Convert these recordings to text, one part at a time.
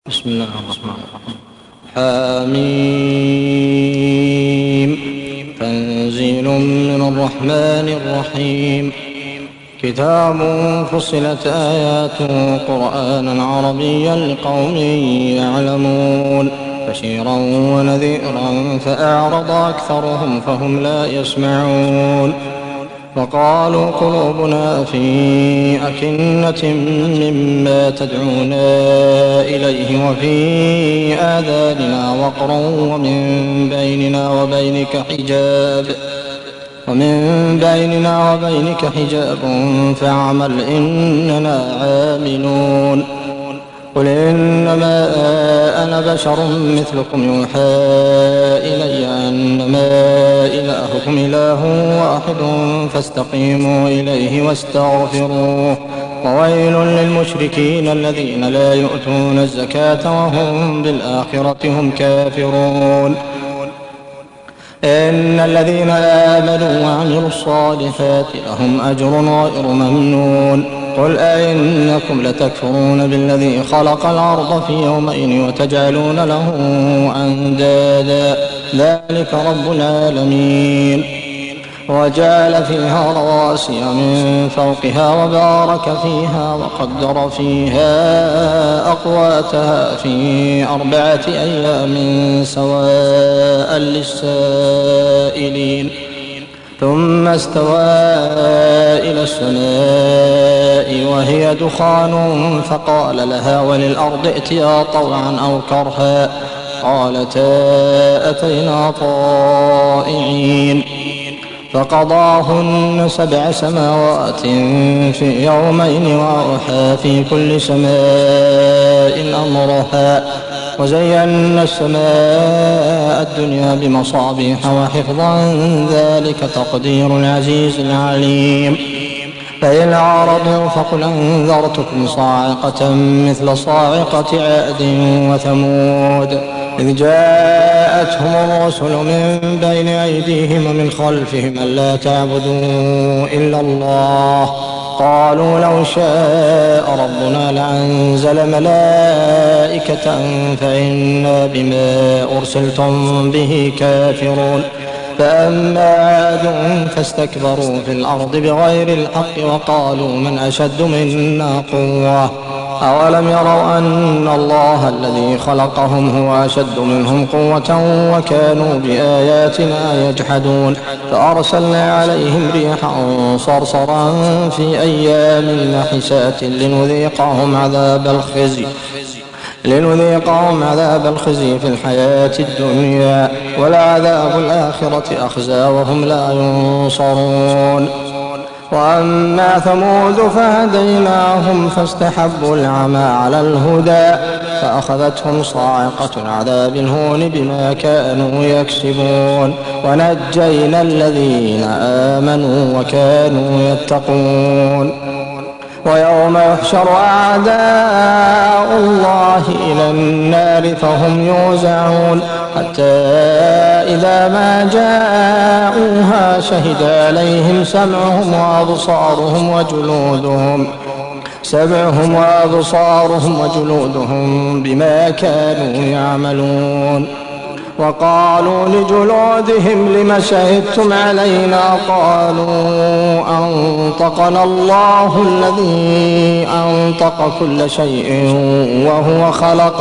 بسم الله الرحمن الرحيم. حميم. تنزيل من الرحمن الرحيم. كتاب فصلت آياته قرآنا عربيا لقوم يعلمون بشيرا ونذيرا فأعرض أكثرهم فهم لا يسمعون وقالوا قلوبنا في أكنة مما تدعونا إليه وفي آذاننا وقر ومن بيننا وبينك حجاب فاعمل إننا عاملون. قل إنما أنا بشر مثلكم يوحى إلي أنما إلهكم إله واحد فاستقيموا إليه واستغفروه وويل للمشركين الذين لا يؤتون الزكاة وهم بالآخرة هم كافرون. إن الذين آمنوا وعملوا الصالحات لهم أجر غير ممنون. قل أئنكم لتكفرون بالذي خلق الأرض في يومين وتجعلون له أندادا ذلك رب العالمين. وجعل فيها رواسي من فوقها وبارك فيها وقدر فيها أقواتها في 4 أيام سواء للسائلين. ثم استوى إلى السماء وهي دخان فقال لها وللأرض ائتيا طوعا أو كرها قالتا أتينا طائعين. فقضاهن 7 سماوات في يومين وأوحى في كل سماء أمرها وزينا السماء الدنيا بمصابيح وحفظا ذلك تقدير العزيز العليم. فإن أعرضوا فقل أنذرتكم صاعقة مثل صاعقة عاد وثمود إذ جاءتهم الرسل من بين أيديهم ومن خلفهم ألا تعبدوا إلا الله قالوا لو شاء ربنا لأنزل ملائكة فإنا بما أرسلتم به كافرون. فأما عاد فاستكبروا في الأرض بغير الحق وقالوا من أشد منا قوة أولم يروا أن الله الذي خلقهم هو أشد منهم قوة وكانوا بآياتنا يجحدون. فأرسلنا عليهم ريحا صرصرا في أيام نحسات لنذيقهم عذاب الخزي في الحياة الدنيا ولعذاب الآخرة أخزى وهم لا ينصرون. وأما ثمود فهديناهم فاستحبوا العمى على الهدى فأخذتهم صاعقة عذاب الهون بما كانوا يكسبون ونجينا الذين آمنوا وكانوا يتقون. ويوم يحشر أعداء الله إلى النار فهم يوزعون حتى إذا ما جاءوها شهد عليهم سمعهم وأبصارهم وجلودهم بما كانوا يعملون. وقالوا لجلودهم لم شهدتم علينا قالوا أنطقنا الله الذي أنطق كل شيء وهو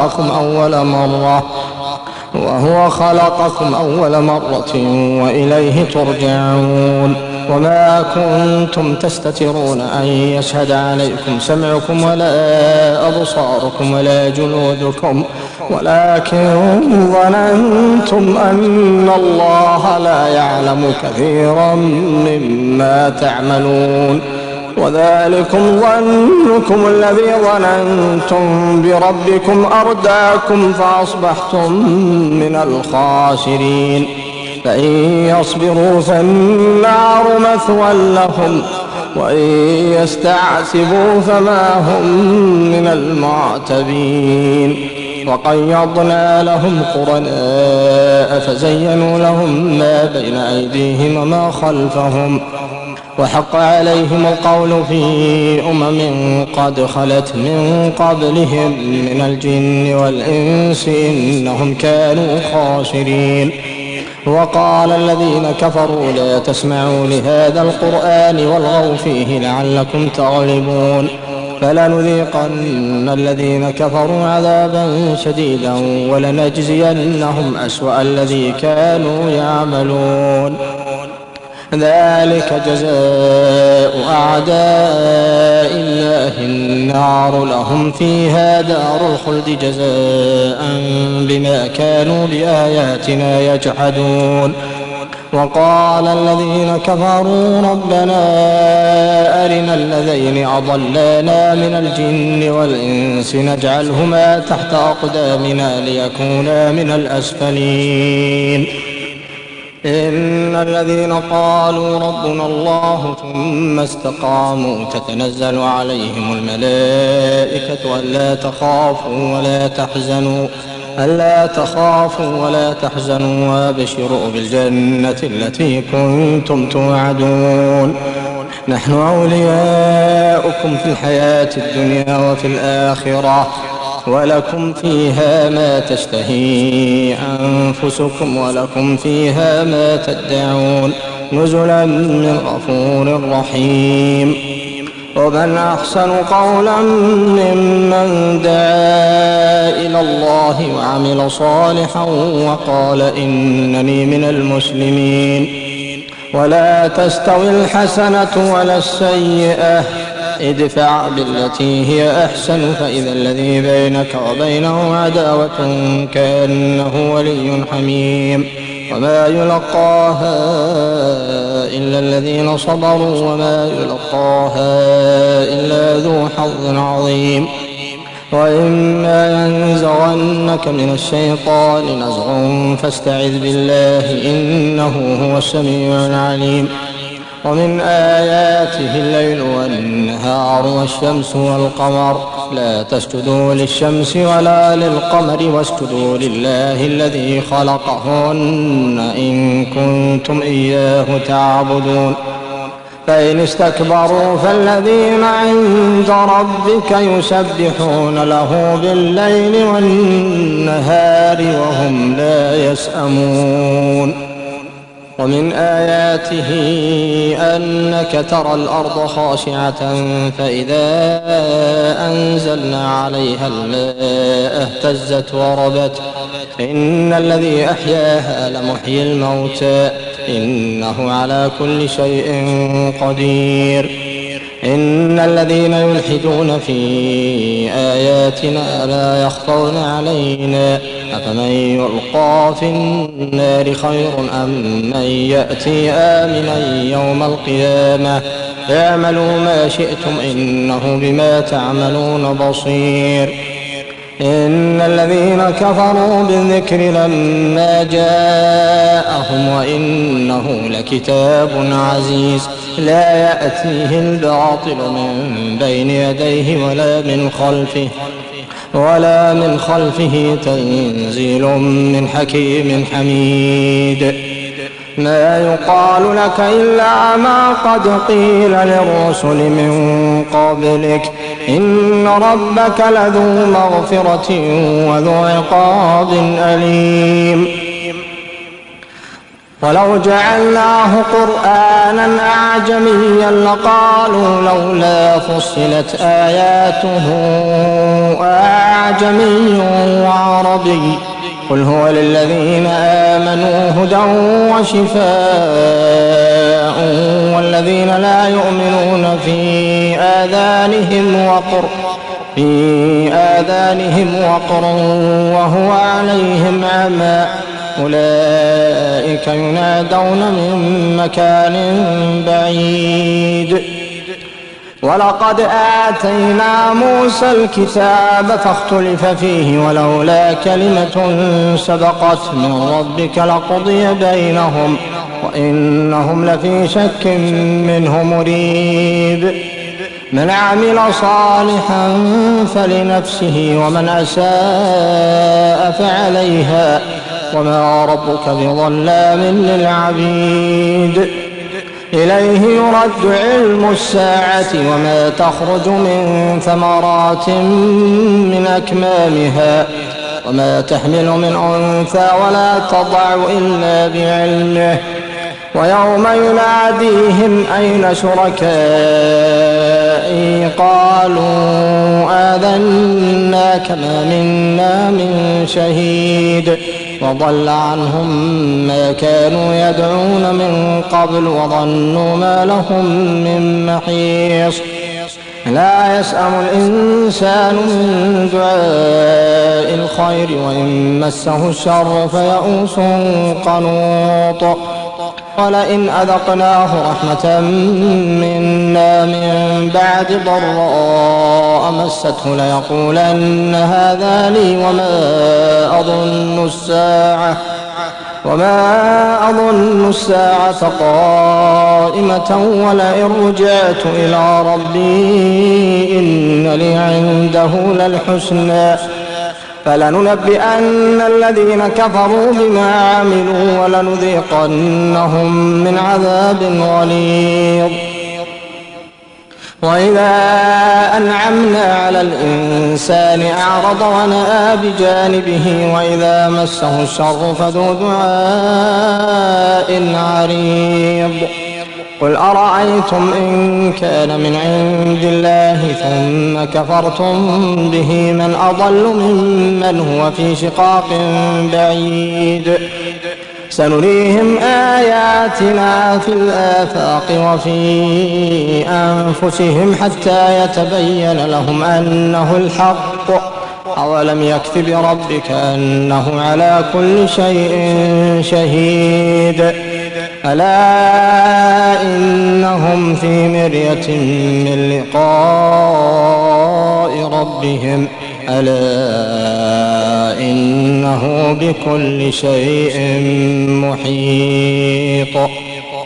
خلقكم أول مرة وإليه ترجعون. وما كنتم تستترون أن يشهد عليكم سمعكم ولا أبصاركم ولا جلودكم ولكن ظننتم أن الله لا يعلم كثيرا مما تعملون. وذلكم ظنكم الذي ظننتم بربكم أرداكم فأصبحتم من الخاسرين. فإن يصبروا فالنار مثوى لهم وإن يستعتبوا فما هم من المعتبين. وقيضنا لهم قرناء فزينوا لهم ما بين أيديهم وما خلفهم وحق عليهم القول في قد خلت من قبلهم من الجن والإنس إنهم كانوا خاسرين. وقال الذين كفروا لا تسمعوا لهذا القرآن والغوا فيه لعلكم تغلبون. فلنذيقن الذين كفروا عذابا شديدا ولنجزينهم أسوأ الذي كانوا يعملون. ذلك جزاء أعداء الله النار لهم فيها دار الخلد جزاء بما كانوا بآياتنا يجحدون. وقال الذين كفروا ربنا أرنا الذين أضلانا من الجن والإنس نجعلهما تحت أقدامنا ليكونا من الأسفلين. إن الذين قالوا ربنا الله ثم استقاموا تتنزل عليهم الملائكة ألا تخافوا ولا تحزنوا وابشروا بالجنة التي كنتم توعدون. نحن أولياؤكم في الحياة الدنيا وفي الآخرة ولكم فيها ما تشتهي أنفسكم ولكم فيها ما تدعون نزلا من غفور رحيم. ومن أحسن قولا ممن دعا إلى الله وعمل صالحا وقال إنني من المسلمين. ولا تستوي الحسنة ولا السيئة ادفع بالتي هي أحسن فإذا الذي بينك وبينه عداوة كأنه ولي حميم. وما يلقاها إلا الذين صبروا وما يلقاها إلا ذو حظ عظيم. وإما ينزغنك من الشيطان نزغ فاستعذ بالله إنه هو السميع العليم. ومن آياته الليل والنهار والشمس والقمر لا تسجدوا للشمس ولا للقمر واسجدوا لله الذي خلقهن إن كنتم إياه تعبدون. فإن استكبروا فالذين عند ربك يسبحون له بالليل والنهار وهم لا يسأمون. ومن آياته أنك ترى الأرض خاشعة فإذا أنزلنا عليها الماء اهتزت وربت إن الذي أحياها لمحيي الموتى إنه على كل شيء قدير. إن الذين يلحدون في آياتنا لا يخفون علينا أفمن يلقى في النار خير أم من يأتي آمنا يوم القيامة اعملوا ما شئتم إنه بما تعملون بصير. إن الذين كفروا بالذكر لما جاءهم وإنه لكتاب عزيز لا يأتيه الباطل من بين يديه ولا من خلفه تنزيل من حكيم حميد. ما يقال لك إلا ما قد قيل للرسل من قبلك إن ربك لذو مغفرة وذو عقاب أليم. ولو جعلناه قرآنا أعجميا لقالوا لولا فصلت آياته أعجمي وعربي قل هو للذين آمنوا هدى وشفاء والذين لا يؤمنون في آذانهم وقر وهو عليهم عمى أولئك ينادون من مكان بعيد. ولقد آتينا موسى الكتاب فاختلف فيه ولولا كلمة سبقت من ربك لقضي بينهم وإنهم لفي شك منه مريب. من عمل صالحا فلنفسه ومن أساء فعليها وما ربك بظلام للعبيد. إليه يرد علم الساعة وما تخرج من ثمرات من أكمامها وما تحمل من أنثى ولا تضع إلا بعلمه ويوم يناديهم أين شركائي قالوا آذناك ما منا من شهيد وضل عنهم ما كانوا يدعون من قبل وظنوا ما لهم من محيص لا يسأم الإنسان من دعاء الخير وإن مسه الشر فيئوس قنوط ولئن أذقناه رحمة منا من بعد ضراء مسته ليقولن هذا لي وما أظن الساعة قائمة ولئن رجعت إلى ربي إن لي عنده للحسنى فلننبئن الذين كفروا بما عملوا ولنذيقنهم من عذاب غليظ وإذا أنعمنا على الإنسان أعرض ونأى بجانبه وإذا مسه الشر فذو دعاء عريض قل أرأيتم إن كان من عند الله ثم كفرتم به من أضل ممن هو في شقاق بعيد سنريهم آياتنا في الآفاق وفي أنفسهم حتى يتبين لهم أنه الحق أولم يكف بربك أنه على كل شيء شهيد ألا إنهم في مرية من لقاء ربهم ألا إنه بكل شيء محيط